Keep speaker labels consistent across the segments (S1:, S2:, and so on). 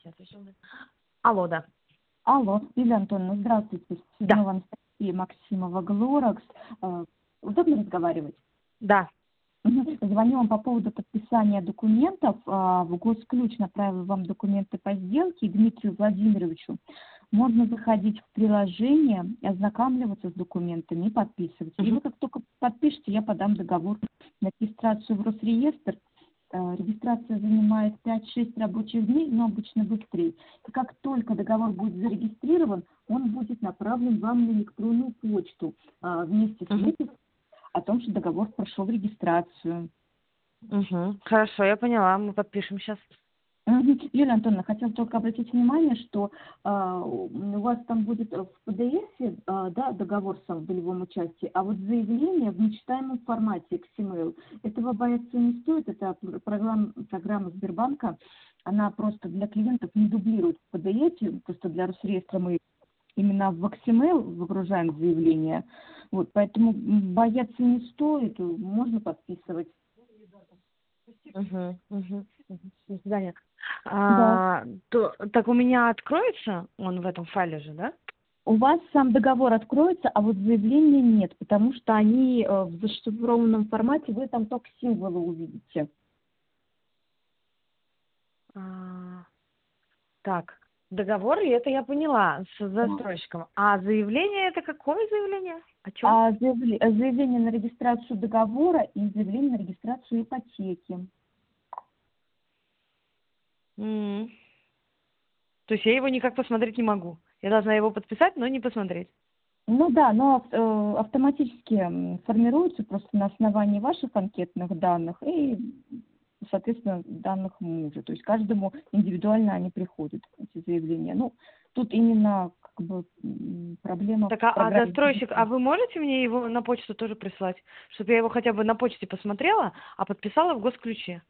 S1: Сейчас еще. Алло, да.
S2: Алло, Юлия Антоновна, здравствуйте.
S1: Да.
S2: Снова Анастасия Максимова, Глоракс. Удобно разговаривать?
S1: Да.
S2: Звоню вам по поводу подписания документов. В Госключ направил вам документы по сделке Дмитрию Владимировичу. Можно заходить в приложение, ознакомливаться с документами и подписывать. И вы как только подпишете, я подам договор на регистрацию в Росреестр. Регистрация занимает 5-6 рабочих дней, но обычно быстрее. И как только договор будет зарегистрирован, он будет направлен вам на электронную почту вместе с выпиской о том, что договор прошел регистрацию.
S1: Хорошо, я поняла. Мы подпишем сейчас.
S2: Юлия Антоновна, хотела только обратить внимание, что у вас там будет в PDF, да, договор сам в долевом участии, а вот заявление в нечитаемом формате XML. Этого бояться не стоит. Это программа Сбербанка. Она просто для клиентов не дублирует в PDF, просто для Росреестра мы именно в XML выгружаем заявление. Вот, поэтому бояться не стоит, можно подписывать.
S1: До свидания.
S2: Да.
S1: Так у меня откроется он в этом файле же, да?
S2: У вас сам договор откроется, а вот заявления нет, потому что они в зашифрованном формате, вы там только символы увидите.
S1: Так, договор, и это я поняла, с застройщиком. А заявление это какое заявление? О чем?
S2: Заявление на регистрацию договора и заявление на регистрацию ипотеки.
S1: То есть я его никак посмотреть не могу. Я должна его подписать, но не посмотреть.
S2: Ну да, но автоматически формируется просто на основании ваших анкетных данных и, соответственно, данных мужа. То есть каждому индивидуально они приходят, эти заявления. Ну, тут именно как бы проблема...
S1: Так, а застройщик, а вы можете мне его на почту тоже прислать? Чтобы я его хотя бы на почте посмотрела, а подписала в Госключе.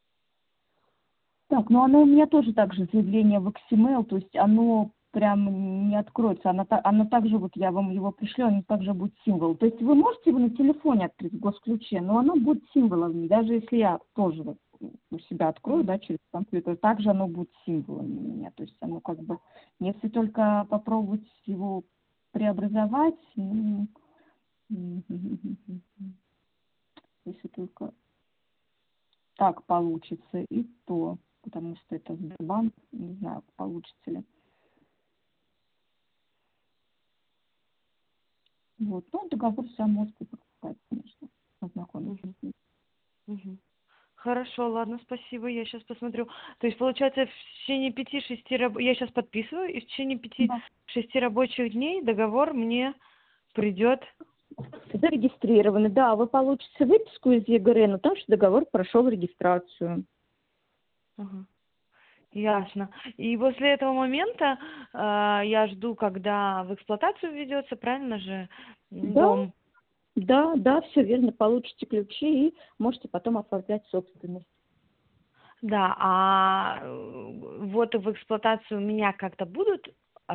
S2: Так, ну оно у меня тоже так же заявление в XML, то есть оно прям не откроется, оно также, вот я вам его пришлю, оно также будет символ. То есть вы можете его на телефоне открыть в Госключе, но оно будет символом, даже если я тоже вот у себя открою, да, через компьютер, также оно будет символом у меня. То есть оно как бы, если только попробовать его преобразовать, ну, если только так получится, и то, потому что это Сбербанк, не знаю, получится ли. Вот, ну, договор сам можете подписать, конечно, ознакомиться с ним.
S1: Хорошо, ладно, спасибо, я сейчас посмотрю. То есть, получается, в течение 5-6 я сейчас подписываю, и в течение 5-6 рабочих дней договор мне придет.
S2: Зарегистрированы, да, вы получите выписку из ЕГР, но там, что договор прошел регистрацию.
S1: Ясно. И после этого момента я жду, когда в эксплуатацию введется, правильно же, дом?
S2: Да, все верно, получите ключи и можете потом оформлять собственность.
S1: Да, а вот в эксплуатацию меня как-то будут,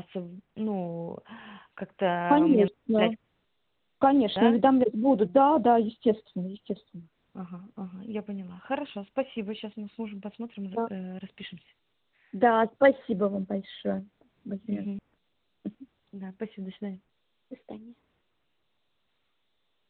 S1: как-то...
S2: Конечно,
S1: Да?
S2: уведомлять будут, да, естественно.
S1: Ага, я поняла. Хорошо, спасибо. Сейчас мы с мужем посмотрим, распишемся.
S2: Да, спасибо вам большое.
S1: Да, спасибо, до свидания.
S2: До свидания.